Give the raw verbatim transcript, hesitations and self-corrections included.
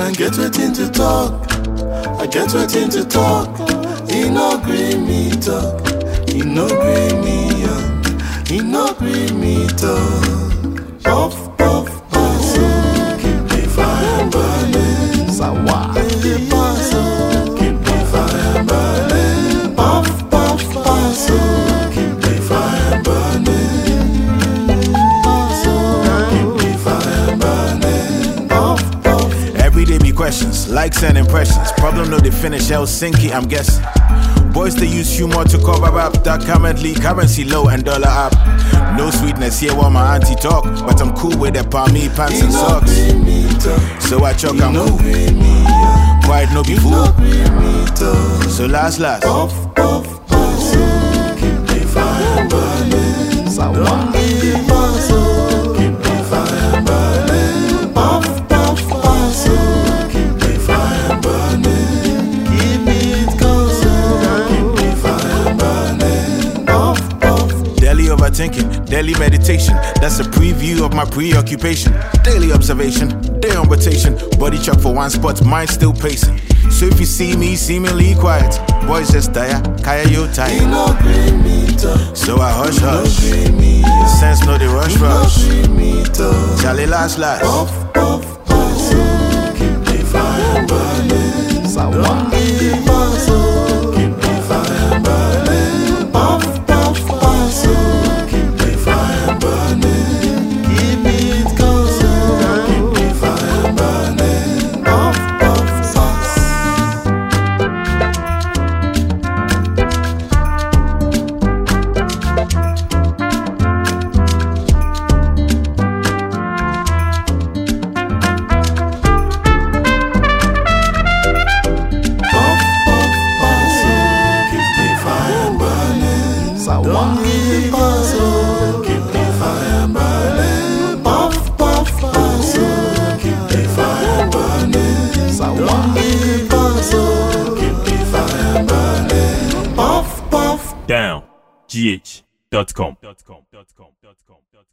And I get waiting to talk, I get waiting to talk. He no gree me talk, he no gree me young, he no gree me talk. Puff, puff, pass, keep the fire burning. Sawa, pass, keep the fire burning. Puff, puff, pass, keep the fire burning. Pass, keep the fire burning. Puff, puff. Every day be questions, likes and impressions. Problem no they finish, Helsinki, I'm guessing. Boys they use humor to cover up that currently currency low and dollar up. No sweetness here while my auntie talk, but I'm cool with the palmy pants and socks. So I chuck I'm cool, quiet no be fool. So last last, puff, puff, pass, keep the fire burning. Sawa, pass, keep the fire burning. Puff, puff, pass, keep the fire burning. Keep it going, keep the fire burning. Puff, puff. Daily overthinking, daily meditation. That's a preview of my preoccupation. Daily observation, day on rotation. Body chuck for one spot, mind still pacing. So if you see me seemingly quiet, boys just tire, kaya you He tired. no gree me talk, So I hush he no hush, gree me young, sense no they rush he no rush. gree me talk. Charlie last last. Puff, puff, pass, keep the fire burning. Sawa, pass, keep the fire burning. Puff, puff, pass, keep the fire burning. Keep it going, keep the fire burning. Puff, puff, pass. Puff, puff, pass, keep the fire burning. Sawa, pass, keep the fire burning. Puff, puff, pass, keep the fire burning. Sawa, pass, keep the fire burning. Puff, puff. down g h dot com